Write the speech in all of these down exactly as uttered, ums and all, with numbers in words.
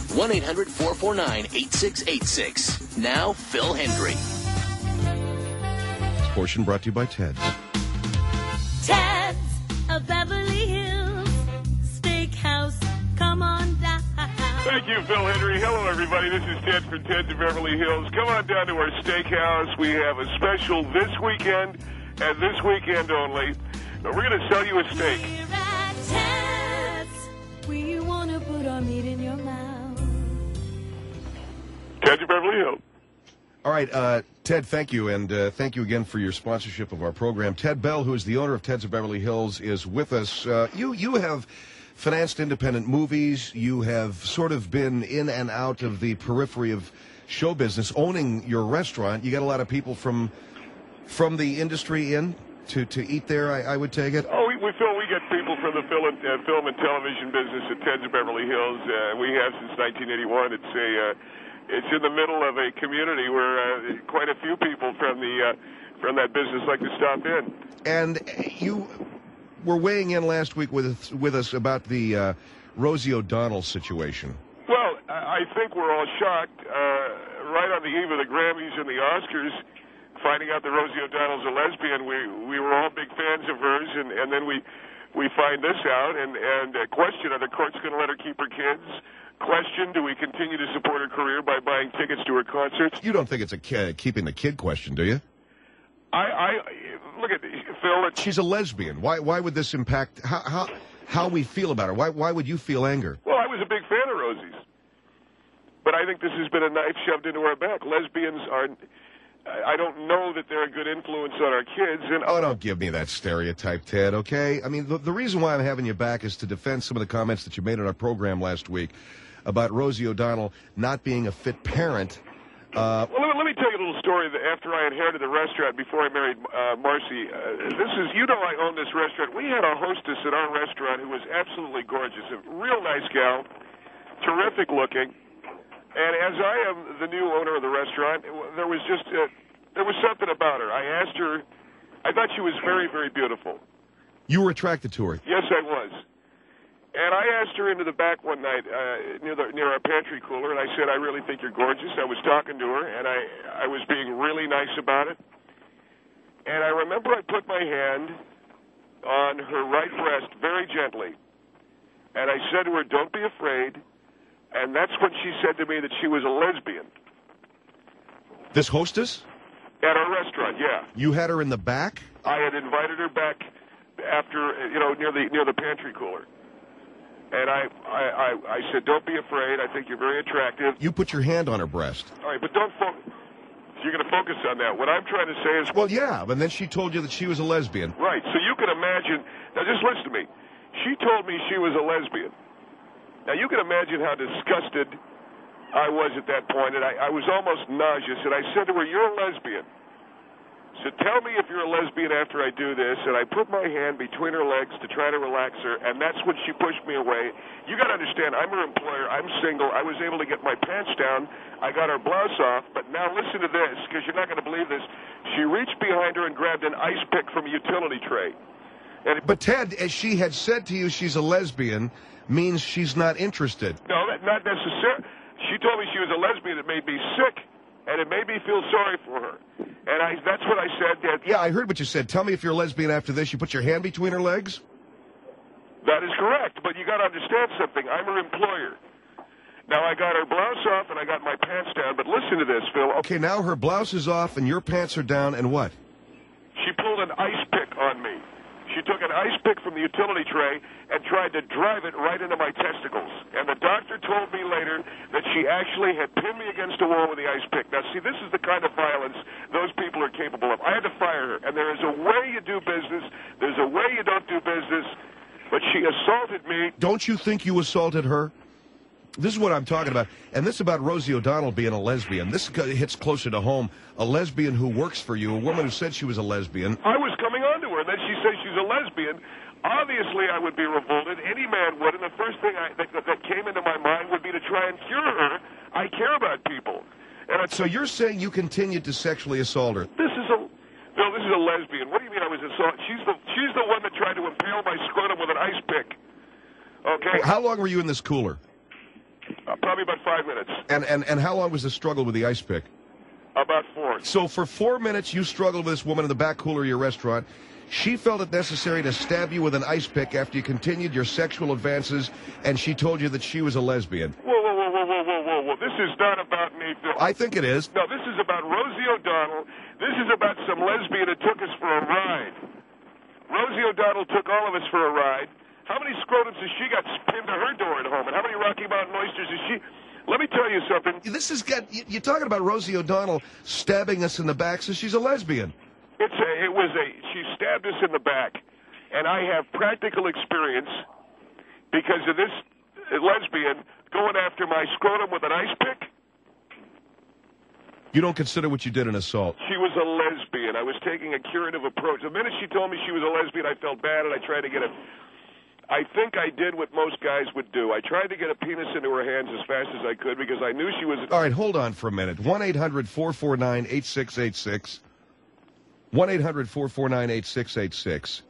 one eight hundred four four nine eight six eight six. Now, Phil Hendry. This portion brought to you by Ted's. Ted's of Beverly Hills Steakhouse. Come on down. Thank you, Phil Hendry. Hello, everybody. This is Ted from Ted's of Beverly Hills. Come on down to our steakhouse. We have a special this weekend and this weekend only. We're going to sell you a steak. Here at Ted's, we want to put our meat in your mouth. Ted's of Beverly Hills. All right, uh, Ted, thank you, and uh, thank you again for your sponsorship of our program. Ted Bell, who is the owner of Ted's of Beverly Hills, is with us. Uh, you, you have financed independent movies. You have sort of been in and out of the periphery of show business, owning your restaurant. You got a lot of people from from the industry in to, to eat there, I, I would take it. Oh, we, we feel we get people from the film and, uh, film and television business at Ted's of Beverly Hills. Uh, we have since nineteen eighty-one. It's a... Uh, It's in the middle of a community where uh, quite a few people from the uh, from that business like to stop in. And you were weighing in last week with with us about the uh, Rosie O'Donnell situation. Well, I think we're all shocked uh, right on the eve of the Grammys and the Oscars, finding out that Rosie O'Donnell's a lesbian. We we were all big fans of hers, and, and then we we find this out and and uh, question: are the courts going to let her keep her kids? Question, do we continue to support her career by buying tickets to her concerts? You don't think it's a ki- keeping the kid question, do you? I, I look at Phil. It's, She's a lesbian. Why why would this impact how how, how we feel about her? Why why would you feel anger? well, I was a big fan of Rosie's, but I think this has been a knife shoved into our back. Lesbians are. I don't know that they're a good influence on our kids. And Oh, don't give me that stereotype, Ted, okay? I mean, the, the reason why I'm having you back is to defend some of the comments that you made on our program last week about Rosie O'Donnell not being a fit parent. Uh, well, let me, let me tell you a little story that after I inherited the restaurant before I married uh, Marcy. Uh, this is, you know, I own this restaurant. We had a hostess at our restaurant who was absolutely gorgeous, a real nice gal, terrific looking. And as I am the new owner of the restaurant, there was just uh, there was something about her. I asked her. I thought she was very, very beautiful. you were attracted to her. Yes, I was. And I asked her into the back one night uh, near the, near our pantry cooler, and I said, I really think you're gorgeous. I was talking to her, and I, I was being really nice about it. And I remember I put my hand on her right breast very gently, and I said to her, don't be afraid. And that's when she said to me that she was a lesbian. This hostess? At our restaurant, yeah. You had her in the back? I had invited her back after, you know, near the near the pantry cooler. And I, I, I, I said, don't be afraid. I think you're very attractive. You put your hand on her breast. All right, but don't focus. So you're going to focus on that. What I'm trying to say is... Well, yeah, and then she told you that she was a lesbian. Right, so you can imagine... Now, just listen to me. She told me she was a lesbian. Now, you can imagine how disgusted I was at that point, and I, I was almost nauseous, and I said to her, you're a lesbian. So tell me if you're a lesbian after I do this, and I put my hand between her legs to try to relax her, and that's when she pushed me away. You got to understand, I'm her employer, I'm single, I was able to get my pants down, I got her blouse off, but now listen to this, because you're not going to believe this. She reached behind her and grabbed an ice pick from a utility tray. And it, But Ted, as she had said to you she's a lesbian, means she's not interested. No, that, not necessarily. She told me she was a lesbian. It made me sick, and it made me feel sorry for her. And I, that's what I said. That, Yeah, I heard what you said. Tell me if you're a lesbian after this. You put your hand between her legs? That is correct, but you got to understand something. I'm her employer. Now, I got her blouse off, and I got my pants down, but listen to this, Phil. Okay, now her blouse is off and your pants are down, and what? She pulled an ice pick on me. She took an ice pick from the utility tray and tried to drive it right into my testicles. And the doctor told me later that she actually had pinned me against a wall with the ice pick. Now, see, this is the kind of violence those people are capable of. I had to fire her. And there is a way you do business. There's a way you don't do business. But she assaulted me. Don't you think you assaulted her? This is what I'm talking about. And this about Rosie O'Donnell being a lesbian. This hits closer to home. A lesbian who works for you, a woman who said she was a lesbian. I was coming on to her, and then she says she's a lesbian. Obviously, I would be revolted. Any man would. And the first thing I, that, that came into my mind would be to try and cure her. I care about people. And I, So you're saying you continued to sexually assault her? This is a... No, this is a lesbian. What do you mean I was assaulted? She's the, she's the one that tried to impale my scrotum with an ice pick. Okay? How long were you in this cooler? Uh, probably about five minutes. And, and, and how long was the struggle with the ice pick? About four. So for four minutes, you struggled with this woman in the back cooler of your restaurant. She felt it necessary to stab you with an ice pick after you continued your sexual advances, and she told you that she was a lesbian. Whoa, whoa, whoa, whoa, whoa, whoa, whoa, whoa. This is not about me, Phil. I think it is. No, this is about Rosie O'Donnell. This is about some lesbian that took us for a ride. Rosie O'Donnell took all of us for a ride. How many scrotums has she got pinned to her door at home? And how many Rocky Mountain oysters has she... Let me tell you something. This is get, you're talking about Rosie O'Donnell stabbing us in the back, so she's a lesbian. It's a, it was a, she stabbed us in the back, and I have practical experience because of this lesbian going after my scrotum with an ice pick. You don't consider what you did an assault? She was a lesbian. I was taking a curative approach. The minute she told me she was a lesbian, I felt bad, and I tried to get a... I think I did what most guys would do. I tried to get a penis into her hands as fast as I could because I knew she was... All right, hold on for a minute. one eight hundred four four nine eight six eight six. one eight hundred four four nine eight six eight six.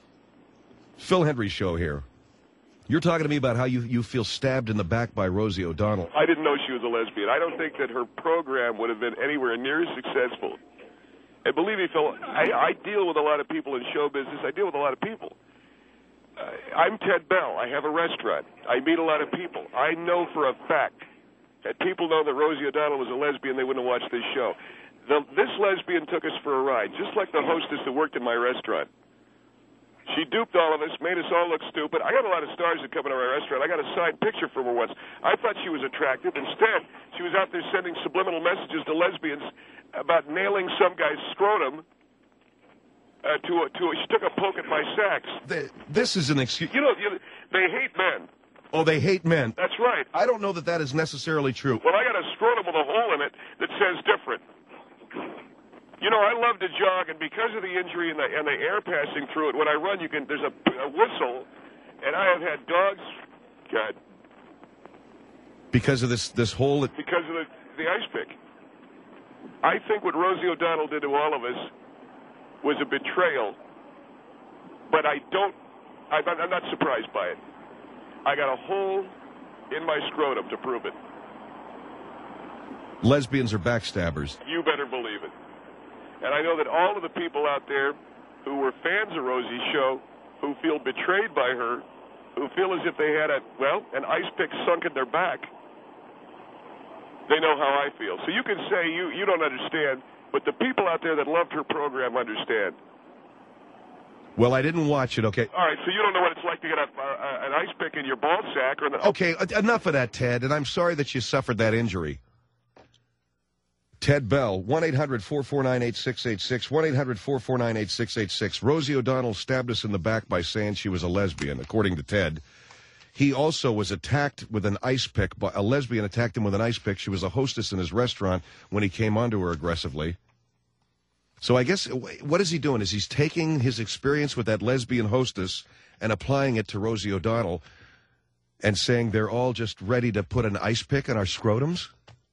Phil Hendry Show here. You're talking to me about how you, you feel stabbed in the back by Rosie O'Donnell. I didn't know she was a lesbian. I don't think that her program would have been anywhere near as successful. And believe me, Phil, I, I deal with a lot of people in show business. I deal with a lot of people. Uh, I'm Ted Bell. I have a restaurant. I meet a lot of people. I know for a fact that people know that Rosie O'Donnell was a lesbian, they wouldn't have watched this show. The, this lesbian took us for a ride, just like the hostess that worked in my restaurant. She duped all of us, made us all look stupid. I got a lot of stars that come into my restaurant. I got a signed picture from her once. I thought she was attractive. Instead, she was out there sending subliminal messages to lesbians about nailing some guy's scrotum. Uh, to a, to a, she took a poke at my sax. The, this is an excuse. You know, you, they hate men. Oh, they hate men. That's right. I don't know that that is necessarily true. Well, I got a scrotum with a hole in it that says different. You know, I love to jog, and because of the injury and the, and the air passing through it, when I run, you can. There's a, a whistle, and I have had dogs. God. Because of this this hole. That... Because of the the ice pick. I think what Rosie O'Donnell did to all of us was a betrayal, but I don't. I, I'm not surprised by it. I got a hole in my scrotum to prove it. Lesbians are backstabbers. You better believe it. And I know that all of the people out there who were fans of Rosie's show, who feel betrayed by her, who feel as if they had a, well, an ice pick sunk in their back, they know how I feel. So you can say you, you don't understand, but the people out there that loved her program understand. Well, I didn't watch it, okay? All right, so you don't know what it's like to get a, a, an ice pick in your ball sack. Or the, okay, enough of that, Ted, and I'm sorry that you suffered that injury. Ted Bell, one eight hundred four four nine eight six eight six, one eight hundred four four nine eight six eight six. Rosie O'Donnell stabbed us in the back by saying she was a lesbian, according to Ted. He also was attacked with an ice pick. By, a lesbian attacked him with an ice pick. She was a hostess in his restaurant when he came onto her aggressively. So I guess, what is he doing? Is he's taking his experience with that lesbian hostess and applying it to Rosie O'Donnell and saying they're all just ready to put an ice pick in our scrotums?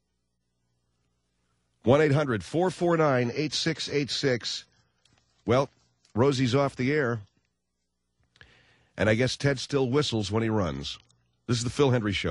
one eight hundred four four nine eight six eight six. Well, Rosie's off the air. And I guess Ted still whistles when he runs. This is the Phil Hendry Show.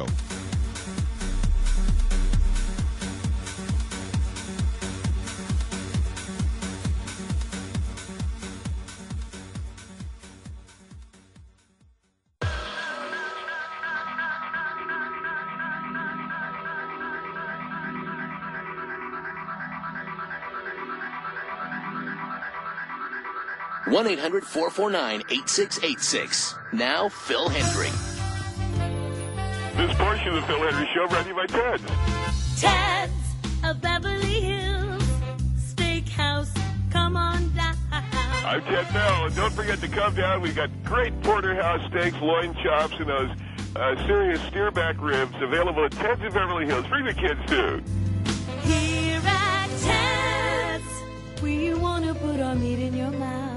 one eight hundred four four nine eight six eight six. Now, Phil Hendry. This portion of the Phil Hendry Show brought to you by Ted. Ted's of Beverly Hills Steakhouse. Come on down. I'm Ted Bell, and don't forget to come down. We've got great porterhouse steaks, loin chops, and those uh, serious steerback ribs available at Ted's of Beverly Hills. Bring the kids, too. Here at Ted's, we want to put our meat in your mouth.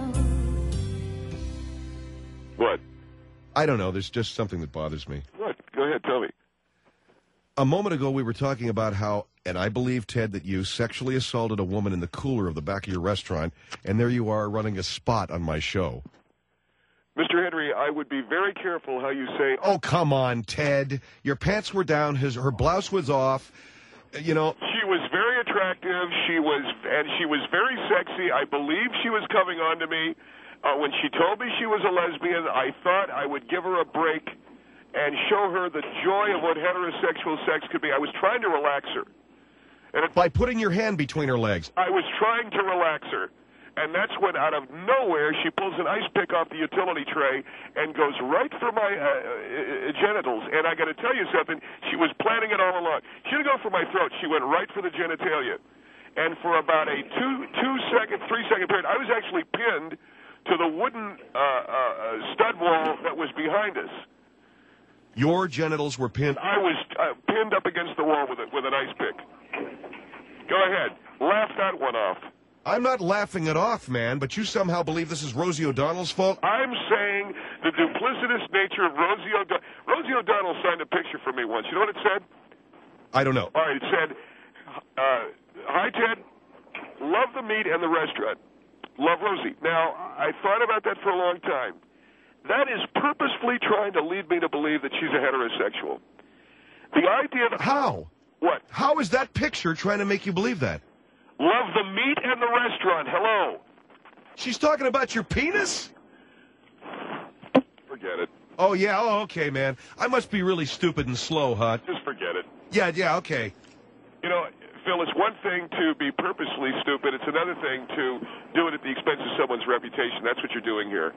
What? I don't know. There's just something that bothers me. What? Go ahead, tell me. A moment ago, we were talking about how, and I believe, Ted, that you sexually assaulted a woman in the cooler of the back of your restaurant, and there you are running a spot on my show. Mister Henry, I would be very careful how you say. Oh, come on, Ted. Your pants were down. His her blouse was off. You know. She was very attractive. She was, and she was very sexy. I believe she was coming on to me. Uh, when she told me she was a lesbian, I thought I would give her a break and show her the joy of what heterosexual sex could be. I was trying to relax her. And it, By putting your hand between her legs. I was trying to relax her. And that's when, out of nowhere, she pulls an ice pick off the utility tray and goes right for my uh, uh, genitals. And I got to tell you something, she was planning it all along. She didn't go for my throat. She went right for the genitalia. And for about a two, two second, three second period, I was actually pinned to the wooden uh, uh, stud wall that was behind us. Your genitals were pinned. I was uh, pinned up against the wall with a, with an ice pick. Go ahead. Laugh that one off. I'm not laughing it off, man, but you somehow believe this is Rosie O'Donnell's fault? I'm saying the duplicitous nature of Rosie O'Donnell. Rosie O'Donnell signed a picture for me once. You know what it said? I don't know. All right, it said, uh, hi, Ted. Love the meat and the restaurant. Love Rosie. Now, I thought about that for a long time. That is purposefully trying to lead me to believe that she's a heterosexual. The idea that... How? What? How is that picture trying to make you believe that? Love the meat and the restaurant. Hello. She's talking about your penis? Forget it. Oh, yeah, oh, okay, man. I must be really stupid and slow, huh? Just forget it. Yeah, yeah, okay. You know, Phil, it's one thing to be purposely stupid. It's another thing to do it at the expense of someone's reputation. That's what you're doing here.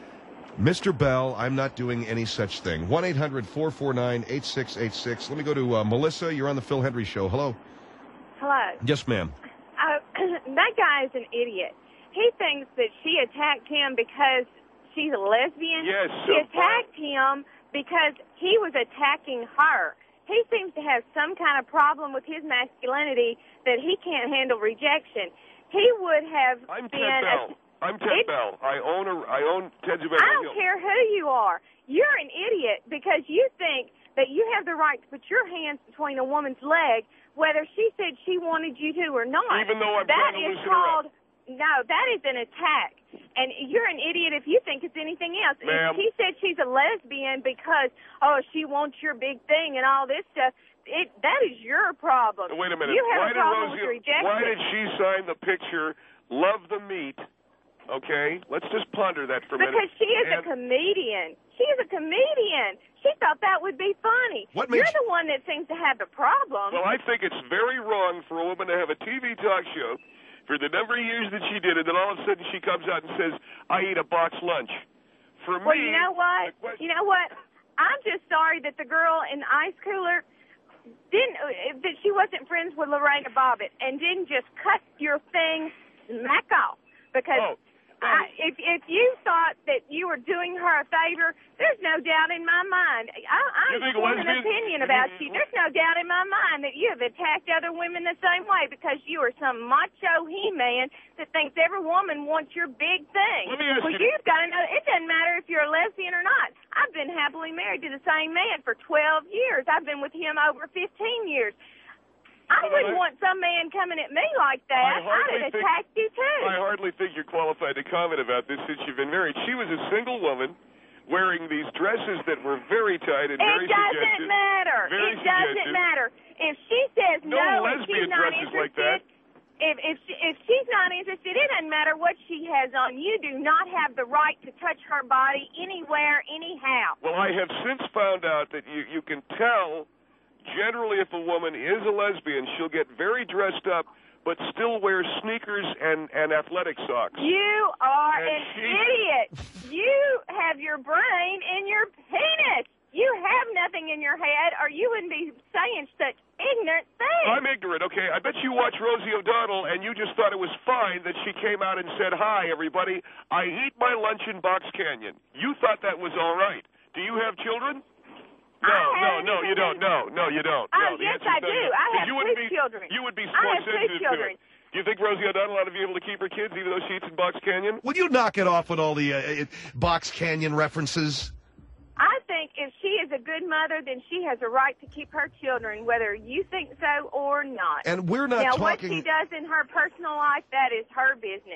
Mister Bell, I'm not doing any such thing. one eight hundred four four nine eight six eight six. Let me go to uh, Melissa. You're on the Phil Hendry Show. Hello. Hello. Yes, ma'am. Uh, that guy is an idiot. He thinks that she attacked him because she's a lesbian. Yes. She uh, attacked him because he was attacking her. He seems to have some kind of problem with his masculinity that he can't handle rejection. He would have I'm been... Ted Bell. A, I'm Ted it, Bell. I own a, I own Ted's Beverly I don't Hills. care who you are. You're an idiot because you think that you have the right to put your hands between a woman's leg, whether she said she wanted you to or not. Even though I'm that trying to is loosen her called, up. No, that is an attack. And you're an idiot if you think it's anything else. Ma'am. If she said she's a lesbian because, oh, she wants your big thing and all this stuff, it, that is your problem. Wait a minute. You have why a did problem Rosie, with rejection. Why did she sign the picture, love the meat? Okay, let's just ponder that for a minute. Because she is and a comedian. She is a comedian. She thought that would be funny. What You're makes- the one that seems to have the problem. Well, I think it's very wrong for a woman to have a T V talk show for the number of years that she did it, and then all of a sudden she comes out and says, I eat a boxed lunch. For well, me... you know what? the question- You know what? I'm just sorry that the girl in the ice cooler didn't, uh, that she wasn't friends with Lorena Bobbitt and didn't just cut your thing smack off. Because Oh. I, if if you thought that you were doing her a favor, there's no doubt in my mind. I, I You think form an lesbian- opinion about you. There's no doubt in my mind that you have attacked other women the same way because you are some macho he-man that thinks every woman wants your big thing. Let me ask well, you- you've got to know it doesn't matter if you're a lesbian or not. I've been happily married to the same man for twelve years. I've been with him over fifteen years. I Well, wouldn't I- want some man coming at me like I that. hardly I'd have think- attacked you too. I hardly think you're qualified to comment about this since you've been married. She was a single woman wearing these dresses that were very tight and very It doesn't suggestive. matter. Very It doesn't suggestive. matter. If she says No no, lesbian and she's not dresses like interested, that. if if she, if she's not interested, it doesn't matter what she has on. You do not have the right to touch her body anywhere, anyhow. Well, I have since found out that you, you can tell, generally, if a woman is a lesbian, she'll get very dressed up, but still wear sneakers and, and athletic socks. You are And an she- idiot. You have your brain in your penis. You have nothing in your head, or you wouldn't be saying such ignorant things. I'm ignorant, okay? I bet you watch Rosie O'Donnell, and you just thought it was fine that she came out and said, hi, everybody, I eat my lunch in Box Canyon. You thought that was all right. Do you have children? No, I no, haven't no, you even don't. No, no, you don't. Oh, no, the yes, answer's I no, do. you don't. I 'Cause have you wouldn't two be, children. You would be I more have two sensitive to children. it. Do you think Rosie O'Donnell ought to be able to keep her kids even though she eats in Box Canyon? Will you knock it off with all the uh, Box Canyon references? I think if she is a good mother, then she has a right to keep her children, whether you think so or not. And we're not now, talking... what she does in her personal life, that is her business.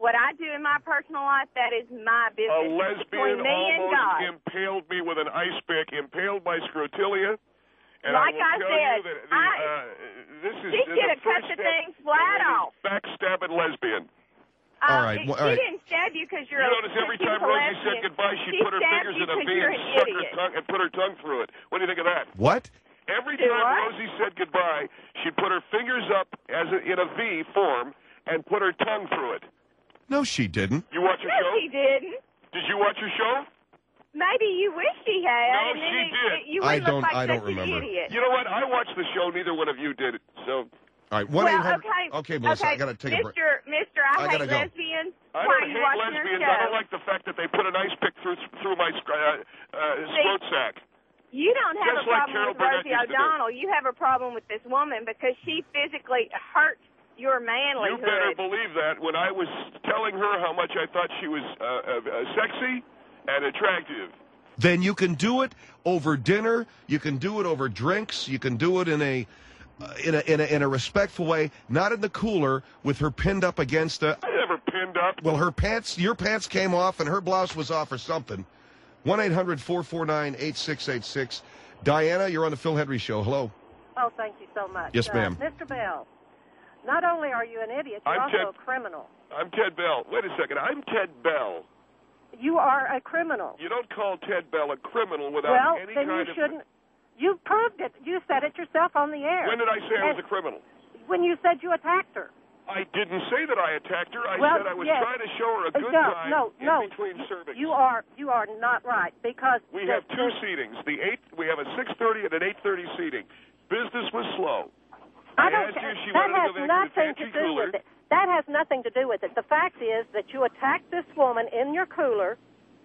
What I do in my personal life, that is my A business. lesbian between me and God. almost impaled me with an ice pick, impaled my scrotilia. And Like I, I will tell said, you that the, I- uh, this is She the should have cut first the step thing flat in off. Backstabbing lesbian. Uh, All right, it- well, all she right. didn't stab you because you're You a notice every she time was a Rosie said lesbian. goodbye, she'd She put her stabbed fingers you in a 'cause V you're and an suck her idiot. tongue and put her tongue through it. What do you think of that? What? Every Do time what? Rosie said goodbye, she'd put her fingers up as a, in a V form and put her tongue through it. No, she didn't. You watch your No, show? she didn't. Did you watch your show? Maybe you wish she had. No, and then she it, did. It, you I would don't- look like I don't such an remember. idiot. You know what? I watched the show. Neither one of you did it. So All right, one eight Well, hundred. okay. Okay, Melissa, okay. I got to take a break. Mister Mister, I, I hate gotta go. lesbians. I Why don't are you hate watching lesbians. your show? I don't like the fact that they put an ice pick through through my uh, uh, throat sack. You don't have Just a like problem Carol with Burnett Rosie used to do. O'Donnell. You have a problem with this woman because she physically hurt your You manlyhood. better believe that. When I was telling her how much I thought she was uh, uh, uh, sexy and attractive. Then you can do it over dinner. You can do it over drinks. You can do it in a, uh, in a in a in a respectful way, not in the cooler with her pinned up against a. I never pinned up. Well, her pants, your pants came off, and her blouse was off or something. One eight hundred four four nine eight six eight six. Diana, you're on the Phil Hendry Show. Hello. Oh, thank you so much. Yes, Uh, ma'am. Mister Bell, not only are you an idiot, you're I'm also Ted- a criminal. I'm Ted Bell. Wait a second. I'm Ted Bell. You are a criminal. You don't call Ted Bell a criminal without Well, any then you kind of. shouldn't. You proved it. You said it yourself on the air. When did I say I was And a criminal? When you said you attacked her. I didn't say that I attacked her. I Well, said I was yes. trying to show her a Uh, good no, time no, in no. between cervix. You are you are not right because We the- have two the- seatings. The eight. We have a six thirty and an eight thirty seating. Business was slow. I I don't asked you if she that wanted to has go back to the nothing to pantry do cooler. with it. That has nothing to do with it. The fact is that you attacked this woman in your cooler.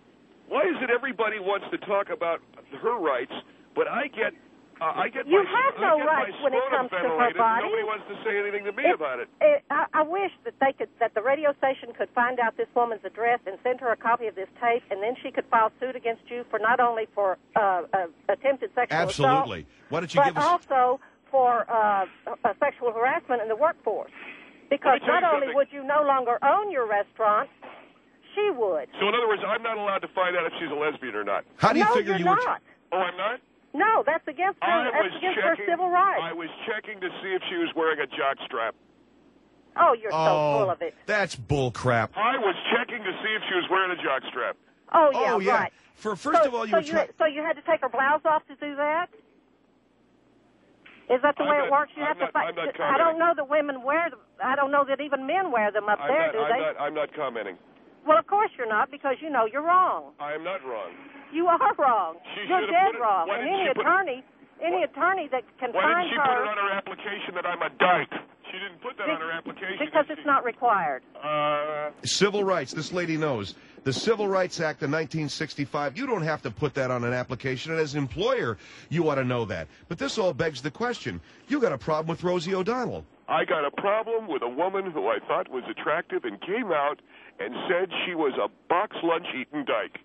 Why is it everybody wants to talk about her rights, but I get, uh, I get You my, have I no get rights my when it scrotum comes to her ventilated, and body. Nobody wants to say anything to me It- about it. it- I, I wish that they could, that the radio station could find out this woman's address and send her a copy of this tape, and then she could file suit against you for not only for uh, uh, attempted sexual Absolutely. assault, Why don't you but give us? also for uh, uh, sexual harassment in the workforce. Because tell you not only something. would you no longer own your restaurant, she would. So in other words, I'm not allowed to find out if she's a lesbian or not. How do you no, figure you're you were? not. Oh, I'm not? No, that's against her. I That's was against her checking. civil rights. I was checking to see if she was wearing a jock strap. Oh, you're so Oh, full of it. that's bull crap. I was checking to see if she was wearing a jock strap. Oh yeah, Oh, yeah. right. For first so, of all, you so were trying. so you had to take her blouse off to do that? Is that the I'm way not- it works? You I'm have not- to fight. I'm not I don't commenting. know that women wear them. I don't know that even men wear them up I'm there, not, do I'm they? not. I'm not commenting. Well, of course you're not, because you know you're wrong. I am not wrong. You are wrong. She You're should have dead put it- wrong. why And didn't any she put it- attorney, any attorney that can Why find didn't she put her it on her application that I'm a dyke? She didn't put that on her application. because did it's she? not required. Uh, Civil rights. This lady knows. The Civil Rights Act of nineteen sixty-five, you don't have to put that on an application, and as an employer, you ought to know that. But this all begs the question. You got a problem with Rosie O'Donnell. I got a problem with a woman who I thought was attractive and came out and said she was a box lunch eating dyke.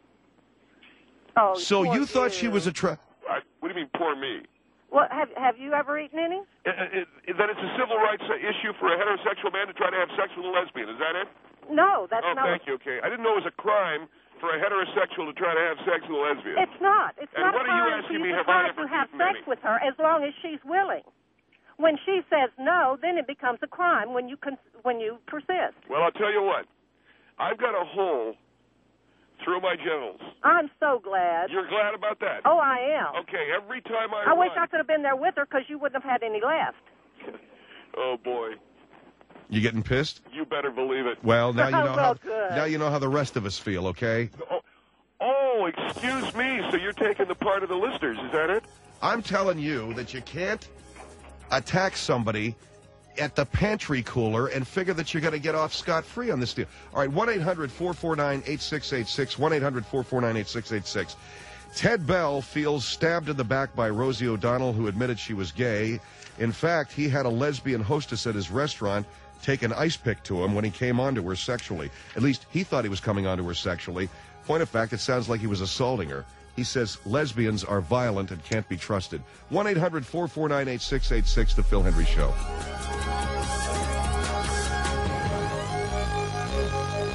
Oh, So poor you thought she was a tra- I, what do you mean, poor me? Well, have have you ever eaten any? It, it, it, that it's a civil rights uh, issue for a heterosexual man to try to have sex with a lesbian. Is that it? No, that's Oh, not. thank you. Okay, I didn't know it was a crime for a heterosexual to try to have sex with a lesbian. It's not. It's And not what a are you crime for asking you me, to have I try ever to have eaten sex any? with her as long as she's willing. When she says no, then it becomes a crime when you con- when you persist. Well, I'll tell you what. I've got a hole through my genitals. I'm so glad. You're glad about that? Oh, I am. Okay, every time I I wish I run- could have been there with her because you wouldn't have had any left. Oh, boy. You getting pissed? You better believe it. Well, now you know Well, how. good. Now you know how the rest of us feel. Okay. Oh, oh, excuse me. So you're taking the part of the listeners, is that it? I'm telling you that you can't attack somebody at the pantry cooler and figure that you're going to get off scot-free on this deal. All right, one eight hundred four four nine eight six eight six, one eight hundred four four nine eight six eight six. Ted Bell feels stabbed in the back by Rosie O'Donnell, who admitted she was gay. In fact, he had a lesbian hostess at his restaurant take an ice pick to him when he came onto her sexually. At least he thought he was coming onto her sexually. Point of fact, it sounds like he was assaulting her. He says lesbians are violent and can't be trusted. one eight hundred four four nine eight six eight six, The Phil Hendry Show.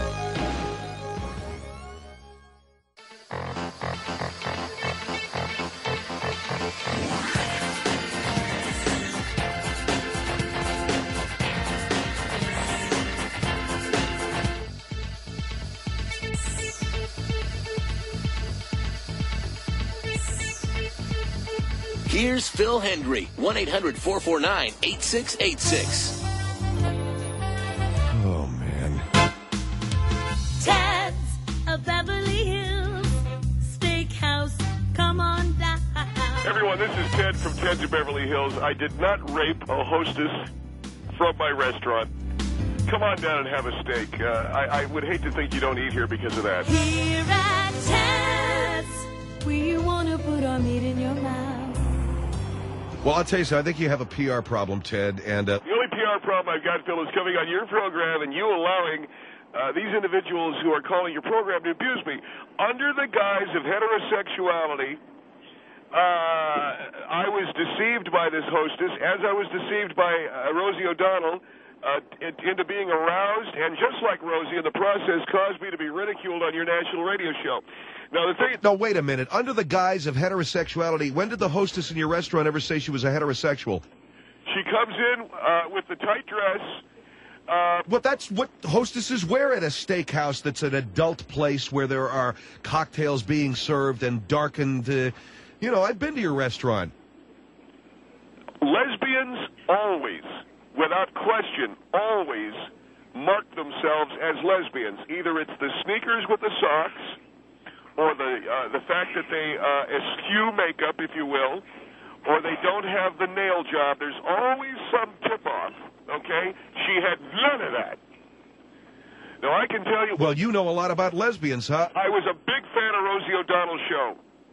Here's Phil Hendry, one eight hundred four four nine eight six eight six. Oh, man. Ted's of Beverly Hills Steakhouse. Come on down. Everyone, this is Ted from Ted's of Beverly Hills. I did not rape a hostess from my restaurant. Come on down and have a steak. Uh, I, I would hate to think you don't eat here because of that. Here at Ted's, we want to put our meat in your mouth. Well, I'll tell you something. I think you have a P R problem, Ted. And uh, The only P R problem I've got, Phil, is coming on your program and you allowing uh, these individuals who are calling your program to abuse me. Under the guise of heterosexuality, uh, I was deceived by this hostess, as I was deceived by uh, Rosie O'Donnell, uh, into being aroused, and just like Rosie, in the process, caused me to be ridiculed on your national radio show. Now, the thing... No, wait a minute. Under the guise of heterosexuality, when did the hostess in your restaurant ever say she was a heterosexual? She comes in uh, with the tight dress. Uh, Well, that's what hostesses wear at a steakhouse that's an adult place where there are cocktails being served and darkened. Uh, you know, I've been to your restaurant. lesbians always, without question, always mark themselves as lesbians. Either it's the sneakers with the socks, or the uh, the fact that they uh, eschew makeup, if you will, or they don't have the nail job. There's always some tip-off, okay? She had none of that. Now, I can tell you... Well, you know a lot about lesbians, huh? I was a big fan of Rosie O'Donnell's show.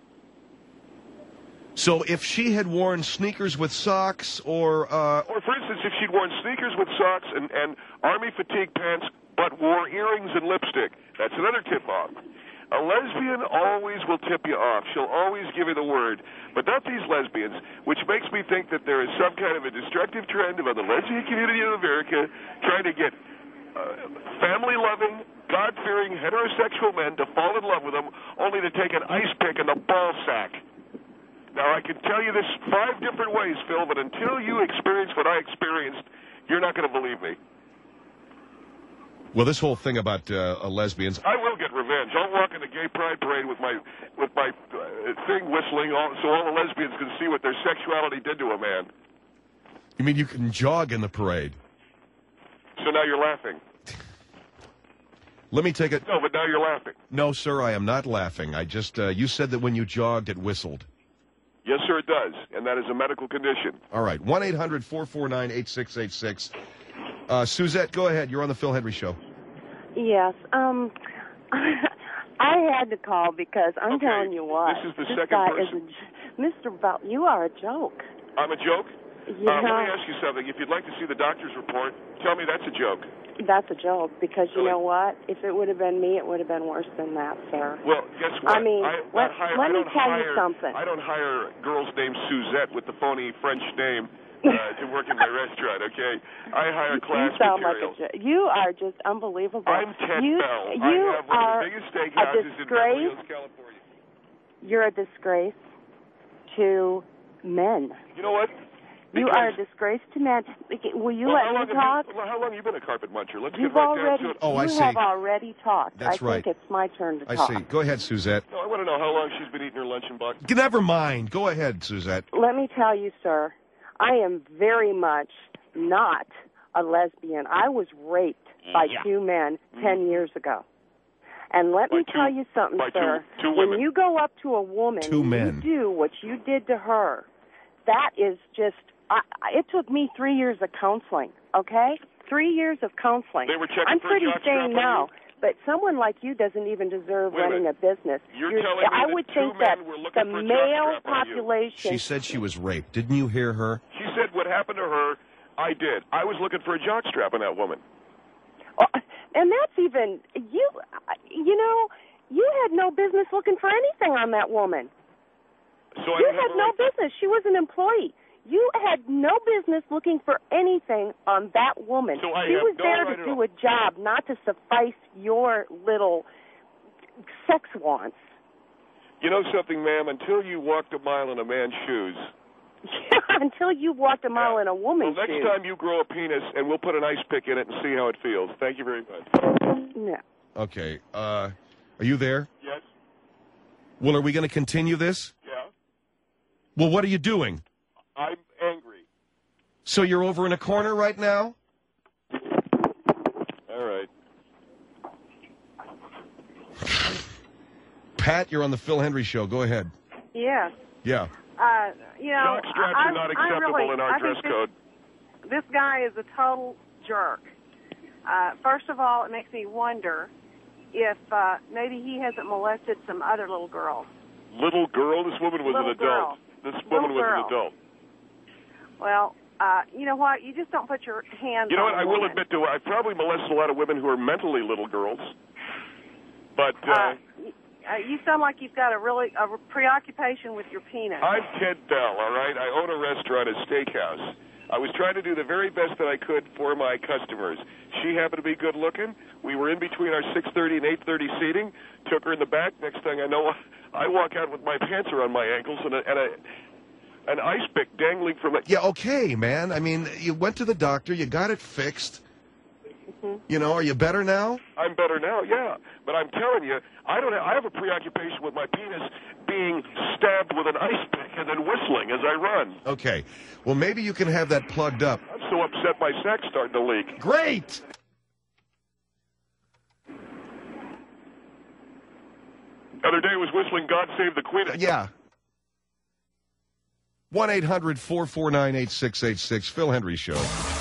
So if she had worn sneakers with socks or... Uh, Or, for instance, if she'd worn sneakers with socks and, and army fatigue pants, but wore earrings and lipstick, that's another tip-off. A lesbian always will tip you off. She'll always give you the word. But not these lesbians, which makes me think that there is some kind of a destructive trend among the lesbian community of America trying to get uh, family-loving, God-fearing, heterosexual men to fall in love with them, only to take an ice pick in the ball sack. Now, I can tell you this five different ways, Phil, but until you experience what I experienced, you're not going to believe me. well, this whole thing about uh, uh, lesbians... I will get revenge. I'll walk in the gay pride parade with my with my uh, thing whistling, all, so all the lesbians can see what their sexuality did to a man. You mean you can jog in the parade? So now you're laughing. Let me take it... No, but now you're laughing. No, sir, I am not laughing. I just... Uh, you said that when you jogged, it whistled. Yes, sir, it does, and that is a medical condition. All right, one eight hundred four four nine eight six eight six. Uh, Suzette, go ahead. You're on the Phil Hendry Show. Yes. Um, I had to call because I'm Okay, telling you what. this is the this second guy person. Is a, Mister Bell, you are a joke. I'm a joke? You uh, let know, me ask you something. If you'd like to see the doctor's report, tell me that's a joke. that's a joke because you Really? know what? If it would have been me, it would have been worse than that, sir. Well, guess what? I mean, I, let- I hire, let I me don't tell you hire, something. I don't hire girls named Suzette with the phony French name uh, to work in my restaurant, okay? I hire class you sound material. like a jo- You are just unbelievable. I'm Ted you, Bell. You I have one are of the biggest a steakhouses in Beverly disgrace. Hills, California. You're a disgrace to men. You know what? You Because- are a disgrace to men. Will you well, let how long me have talk? You, well, how long have you been a carpet muncher? Let's You've get right already, down to it. Oh, I you see. have already talked. That's I right. think it's my turn to I talk. see. Go ahead, Suzette. No, I want to know how long she's been eating her luncheon box. Never mind. Go ahead, Suzette. Let me tell you, sir, I am very much not a lesbian. I was raped by Yeah. two men ten years ago. And let By me two- tell you something, by two- sir. two when women. you go up to a woman Two and men. you do what you did to her, that is just, I, I- it took me three years of counseling, okay? Three years of counseling. They were checking I'm for a pretty jock strap sane on now. you? But someone like you doesn't even deserve Wait a running a minute. business. You're telling me I that would two think men that were looking the for a jock male strap on you? population. She said she was raped. Didn't you hear her? She said what happened to her, I did. I was looking for a jock strap on that woman. Oh, and that's even you. You know, you had no business looking for anything on that woman. So I You didn't have had a no right to- business. She was an employee. You had no business looking for anything on that woman. So I she have was no there right to at do all. a job, not to suffice your little sex wants. You know something, ma'am? Until you walked a mile in a man's shoes. Until you walked a mile Yeah. in a woman's Well, next shoes. time you grow a penis, and we'll put an ice pick in it and see how it feels. Thank you very much. No. Okay. Uh, are you there? Yes? Well, are we going to continue this? Yeah? Well, what are you doing? I'm angry. So you're over in a corner right now? All right. Pat, you're on the Phil Hendry Show. Go ahead. Yes. Yeah. Uh, you know, Jock straps I, are not I acceptable really, in our I dress think this, code. This guy is a total jerk. Uh, first of all, it makes me wonder if uh, maybe he hasn't molested some other little girls. Little girl? This woman was Little an adult. girl. This woman Little was girl. an adult. Well, uh, you know what? You just don't put your hands You know on what? a I will woman. admit to I've probably molested a lot of women who are mentally little girls. But uh, Uh, y- uh, you sound like you've got a really a preoccupation with your penis. I'm Ted Bell, all right? I own a restaurant, a steakhouse. I was trying to do the very best that I could for my customers. She happened to be good looking. We were in between our six thirty and eight thirty seating. Took her in the back. Next thing I know, I walk out with my pants around my ankles and a, and a an ice pick dangling from it. Yeah, okay, man. I mean, you went to the doctor. You got it fixed. Mm-hmm. You know, are you better now? I'm better now, yeah. But I'm telling you, I don't. Have, I have a preoccupation with my penis being stabbed with an ice pick and then whistling as I run. Okay. Well, maybe you can have that plugged up. I'm so upset my sack's starting to leak. Great! The other day I was whistling God Save the Queen. Yeah. one eight hundred four four nine eight six eight six, Phil Hendry Show.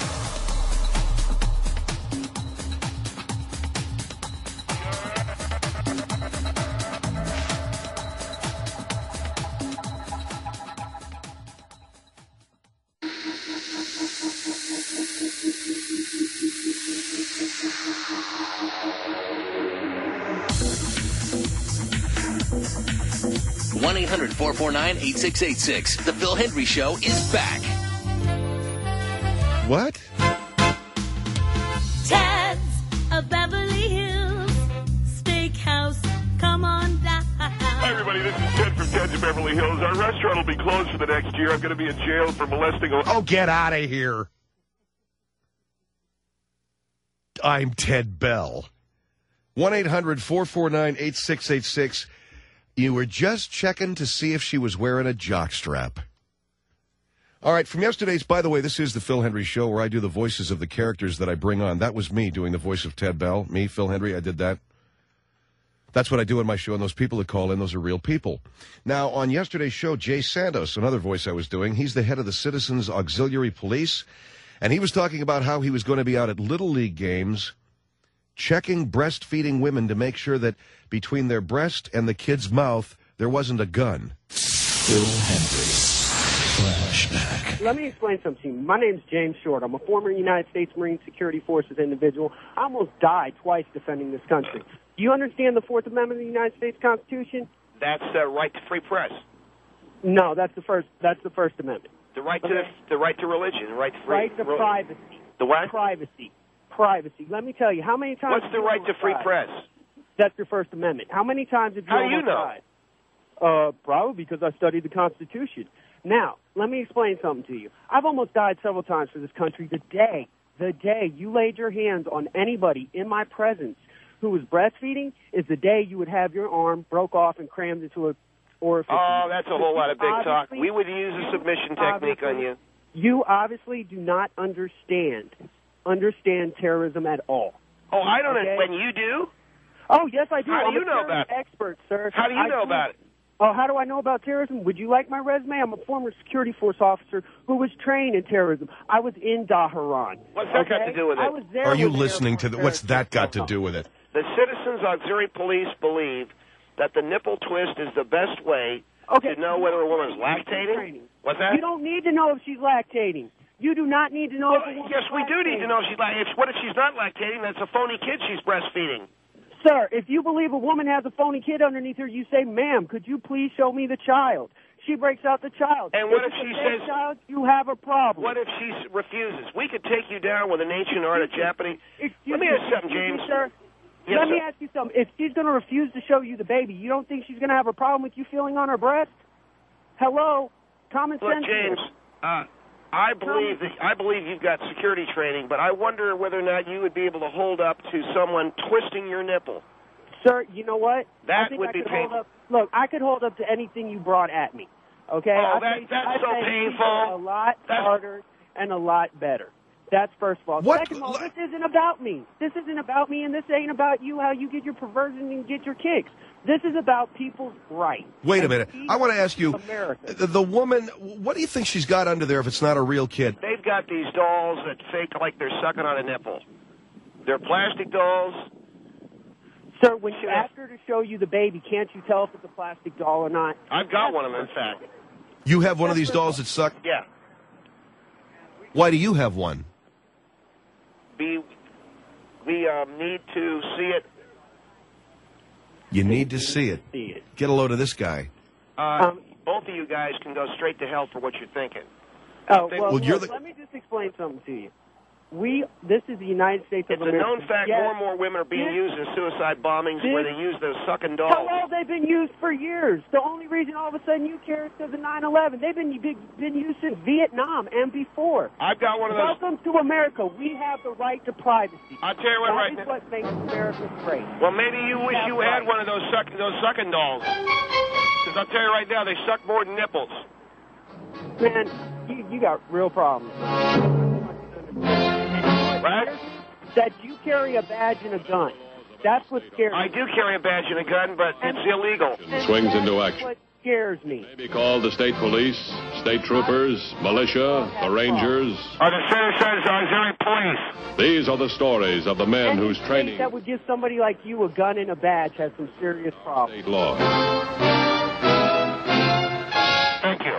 one eight hundred four four nine eight six eight six. The Phil Hendry Show is back. What? Ted's of Beverly Hills Steakhouse. Come on down. Hi, everybody. This is Ted from Ted's of Beverly Hills. Our restaurant will be closed for the next year. I'm going to be in jail for molesting a... Oh, get out of here. I'm Ted Bell. one eight hundred four four nine eight six eight six. You were just checking to see if she was wearing a jockstrap. All right, from yesterday's, by the way, this is the Phil Hendry Show where I do the voices of the characters that I bring on. That was me doing the voice of Ted Bell. Me, Phil Hendry, I did that. That's what I do in my show, and those people that call in, those are real people. Now, on yesterday's show, Jay Santos, another voice I was doing, he's the head of the Citizens Auxiliary Police, and he was talking about how he was going to be out at Little League games checking breastfeeding women to make sure that between their breast and the kid's mouth, there wasn't a gun. Phil Hendry. Flashback. Let me explain something to you. My name's James Short. I'm a former United States Marine Security Forces individual. I almost died twice defending this country. Do you understand the Fourth Amendment of the United States Constitution? That's the right to free press. No, that's the first. That's the First Amendment. The right to Okay. the right to religion, the right to free Right to re- privacy. The what? Privacy. Privacy. Let me tell you, how many times... What's the right to free press? That's your First Amendment. How many times have you How do you almost know? died? Uh, probably because I studied the Constitution. Now, let me explain something to you. I've almost died several times for this country. The day, the day you laid your hands on anybody in my presence who was breastfeeding is the day you would have your arm broke off and crammed into a orifice. Oh, that's a whole lot of big talk. Obviously- We would use a submission technique on you. You obviously do not understand understand terrorism at all. Oh, I don't Okay. know. When you do? Oh, yes, I do. How do I'm you a know terrorism about it? expert, sir. How do you I know about it? Oh, how do I know about terrorism? Would you like my resume? I'm a former security force officer who was trained in terrorism. I was in Dhahran. What's that got okay? to do with it? I was there Are you when the listening to airport the... What's that got to terrorists- do with it? The Citizens Auxiliary Police believe that the nipple twist is the best way Okay. to know whether a woman's lactating. Training. What's that? You don't need to know if she's lactating. You do not need to know Well, if a woman's yes, we do need to lactating. know if she's lactating. What if she's not lactating? That's a phony kid she's breastfeeding. Sir, if you believe a woman has a phony kid underneath her, you say, ma'am, could you please show me the child? She breaks out the child. And what if it's she a fake says- child, you have a problem. What if she s- refuses? We could take you down with an ancient art of Japanese. Excuse Let me me, ask you something, excuse me, James. sir. Yes, Let me sir. ask you something. If she's going to refuse to show you the baby, you don't think she's going to have a problem with you feeling on her breast? Hello? Common Look, sense. James, here. uh, I believe that I believe you've got security training, but I wonder whether or not you would be able to hold up to someone twisting your nipple. Sir, you know what? That I think would I be could hold painful. up. Look, I could hold up to anything you brought at me. Okay? Oh, I that- think, that's I so think painful. these are a lot That's- harder and a lot better. That's first of all. What- Second of all, this isn't about me. This isn't about me, and this ain't about you, how you get your perversion and get your kicks. This is about people's rights. Wait a And minute. these I want to ask you, America. the, the woman, what do you think she's got under there if it's not a real kid? They've got these dolls that fake like they're sucking on a nipple. They're plastic dolls. Sir, when you ask her to show you the baby, can't you tell if it's a plastic doll or not? I've got one of them, in fact. You have one of these dolls that suck? Yeah. Why do you have one? We, we um, need to see it. You need to see it. See it. Get a load of this guy. Uh, Um, both of you guys can go straight to hell for what you're thinking. Oh, They- well, Well, you're look, the- let me just explain something to you. We, this is the United States It's of a America. known fact Yes. more and more women are being This- used in suicide bombings this- where they use those sucking dolls. Hello, they've been used for years. The only reason all of a sudden you care is because of nine eleven. They've been, been been used since Vietnam and before. I've got one of those. Welcome to America. We have the right to privacy. I'll tell you what That right is now. what makes America great. Well, maybe you wish That's you had right. one of those suck, those sucking dolls. Because I'll tell you right now, they suck more than nipples. Man, you, you got real problems. Right? That you carry a badge and a gun. That's what scares I me. do carry a badge and a gun, but it's illegal. And Swings that's into action. what scares me. May be called the state police, state troopers, militia, the rangers. Or the citizens auxiliary police. These are the stories of the men Any whose state training that would give somebody like you a gun and a badge has some serious problems. state law. Thank you.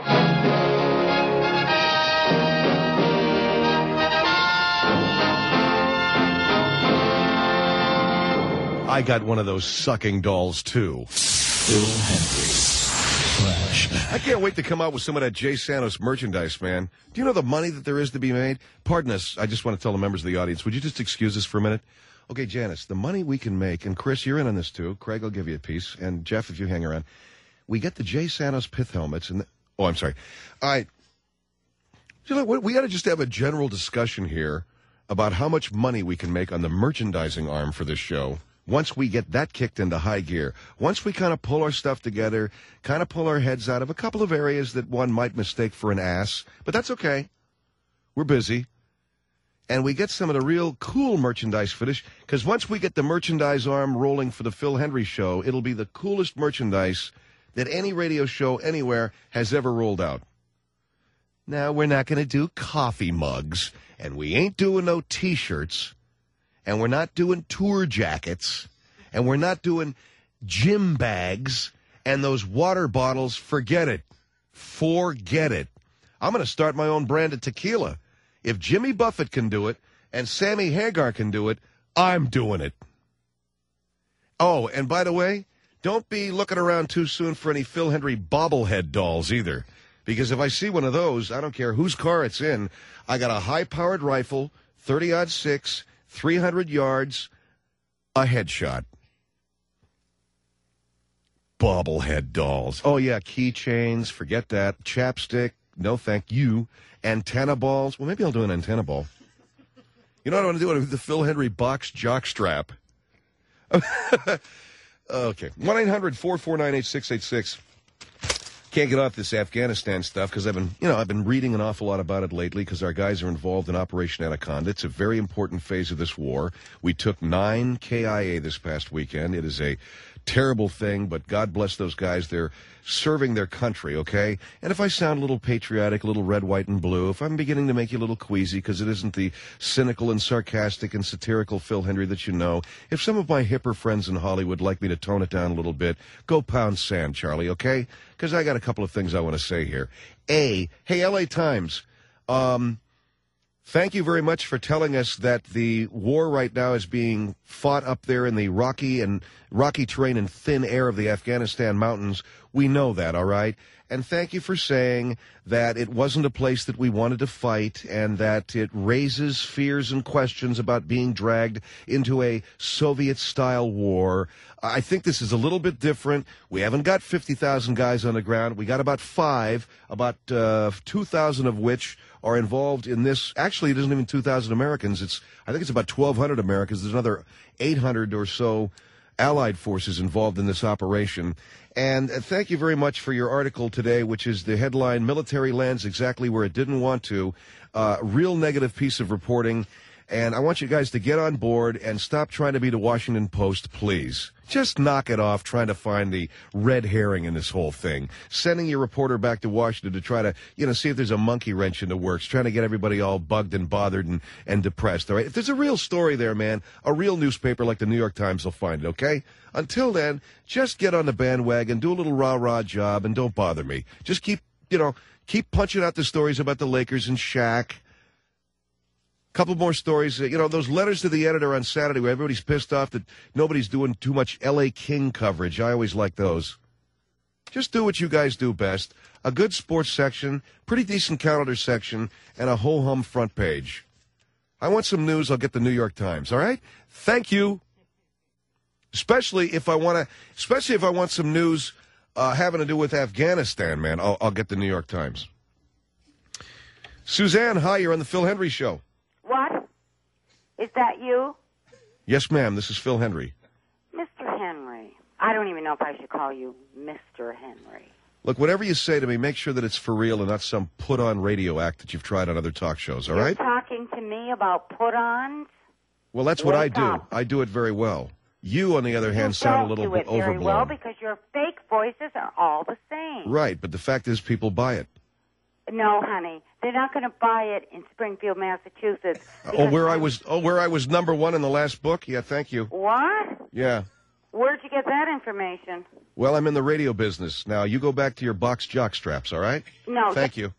I got one of those sucking dolls, too. Phil Hendricks. Flashback. I can't wait to come out with some of that Jay Santos merchandise, man. Do you know the money that there is to be made? Pardon us. I just want to tell the members of the audience, would you just excuse us for a minute? Okay, Janice, the money we can make, and Chris, you're in on this too. Craig will give you a piece, and Jeff, if you hang around. We get the Jay Santos pith helmets, and the, oh, I'm sorry. All right. You know, we got to just have a general discussion here about how much money we can make on the merchandising arm for this show. Once we get that kicked into high gear, once we kind of pull our stuff together, kind of pull our heads out of a couple of areas that one might mistake for an ass, but that's okay. We're busy. And we get some of the real cool merchandise finish, because once we get the merchandise arm rolling for the Phil Hendry Show, it'll be the coolest merchandise that any radio show anywhere has ever rolled out. Now, we're not going to do coffee mugs, and we ain't doing no T-shirts, and we're not doing tour jackets, and we're not doing gym bags, and those water bottles. Forget it. Forget it. I'm going to start my own brand of tequila. If Jimmy Buffett can do it, and Sammy Hagar can do it, I'm doing it. Oh, and by the way, don't be looking around too soon for any Phil Hendry bobblehead dolls either. Because if I see one of those, I don't care whose car it's in, I got a high-powered rifle, thirty aught six, three hundred yards, a headshot. Bobblehead dolls. Oh, yeah, keychains, forget that. Chapstick, no thank you. Antenna balls. Well, maybe I'll do an antenna ball. You know what I want to do? I want to do the Phil Hendry box jock strap. Okay. one eight hundred four four nine eight six eight six. Can't get off this Afghanistan stuff because I've been, you know, I've been reading an awful lot about it lately because our guys are involved in Operation Anaconda. It's a very important phase of this war. We took nine K I A this past weekend. It is a terrible thing, but God bless those guys. They're serving their country, okay? And if I sound a little patriotic, a little red, white, and blue, if I'm beginning to make you a little queasy because it isn't the cynical and sarcastic and satirical Phil Hendry that you know, if some of my hipper friends in Hollywood like me to tone it down a little bit, go pound sand, Charlie, okay? Because I got a couple of things I want to say here. A, hey, L A Times, um... thank you very much for telling us that the war right now is being fought up there in the rocky and rocky terrain and thin air of the Afghanistan mountains. We know that, all right? And thank you for saying that it wasn't a place that we wanted to fight and that it raises fears and questions about being dragged into a Soviet-style war. I think this is a little bit different. We haven't got fifty thousand guys on the ground. We got about five, about uh, two thousand of which are involved in this. Actually, it isn't even two thousand Americans. It's I think it's about twelve hundred Americans. There's another eight hundred or so Allied forces involved in this operation. And uh, thank you very much for your article today, which is the headline, Military Lands Exactly Where It Didn't Want to. Uh, real negative piece of reporting. And I want you guys to get on board and stop trying to be the Washington Post, please. Just knock it off trying to find the red herring in this whole thing. Sending your reporter back to Washington to try to, you know, see if there's a monkey wrench in the works, trying to get everybody all bugged and bothered and, and depressed, all right? If there's a real story there, man, a real newspaper like the New York Times will find it, okay? Until then, just get on the bandwagon, do a little rah-rah job, and don't bother me. Just keep, you know, keep punching out the stories about the Lakers and Shaq. Couple more stories. You know, those letters to the editor on Saturday where everybody's pissed off that nobody's doing too much L A King coverage. I always like those. Just do what you guys do best. A good sports section, pretty decent calendar section, and a ho-hum front page. I want some news, I'll get the New York Times, all right? Thank you. Especially if I want to, especially if I want some news uh, having to do with Afghanistan, man, I'll, I'll get the New York Times. Suzanne, hi, you're on the Phil Hendry Show. What? Is that you? Yes, ma'am. This is Phil Hendry. Mister Henry. I don't even know if I should call you Mister Henry. Look, whatever you say to me, make sure that it's for real and not some put-on radio act that you've tried on other talk shows, all You're right? talking to me about put-ons? Well, that's what I Wake do. up. I do it very well. You, on the other hand, You sound a don't little do bit it very overblown. well because your fake voices are all the same. Right, but the fact is people buy it. No, honey. They're not going to buy it in Springfield, Massachusetts. Oh, where I was oh, where I was number one in the last book? Yeah, thank you. What? Yeah. Where'd you get that information? Well, I'm in the radio business. Now, you go back to your box jock straps, all right? No. Thank you.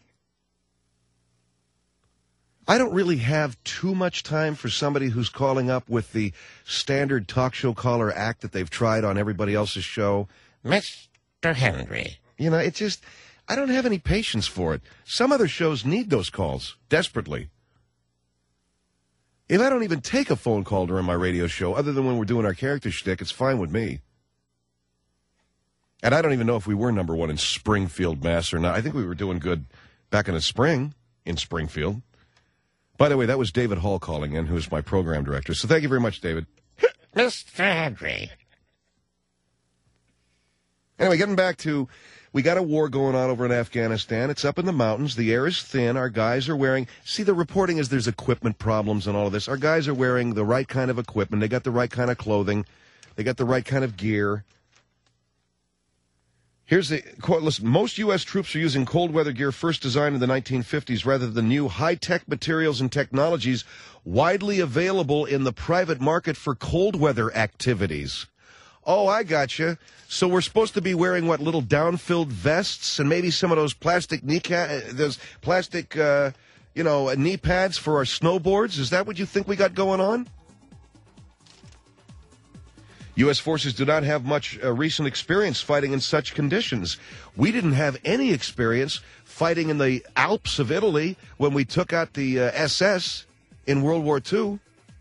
I don't really have too much time for somebody who's calling up with the standard talk show caller act that they've tried on everybody else's show. Mister Henry. You know, it just, I don't have any patience for it. Some other shows need those calls desperately. If I don't even take a phone call during my radio show, other than when we're doing our character shtick, it's fine with me. And I don't even know if we were number one in Springfield, Mass. or not. I think we were doing good back in the spring in Springfield. By the way, that was David Hall calling in, who's my program director. So thank you very much, David. Mister Henry. Anyway, getting back to, we got a war going on over in Afghanistan. It's up in the mountains. The air is thin. Our guys are wearing, see, the reporting is there's equipment problems and all of this. Our guys are wearing the right kind of equipment. They got the right kind of clothing. They got the right kind of gear. Here's the quote. Listen, most U S troops are using cold weather gear first designed in the nineteen fifties rather than new high-tech materials and technologies widely available in the private market for cold weather activities. Oh, I gotcha. So we're supposed to be wearing, what, little down-filled vests and maybe some of those plastic knee ca- those plastic, uh, you know, knee pads for our snowboards? Is that what you think we got going on? U S forces do not have much uh, recent experience fighting in such conditions. We didn't have any experience fighting in the Alps of Italy when we took out the uh, S S in World War Two.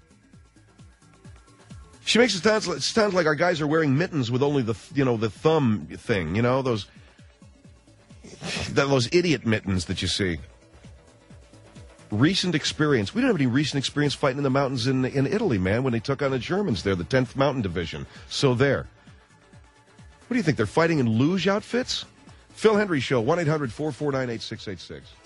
She makes it sound, it sounds like our guys are wearing mittens with only the, you know, the thumb thing, you know, those, those idiot mittens that you see. Recent experience. We don't have any recent experience fighting in the mountains in in Italy, man, when they took on the Germans there, the tenth Mountain Division. So there. What do you think? They're fighting in luge outfits? Phil Hendry Show, one eight hundred four four nine eight six eight six.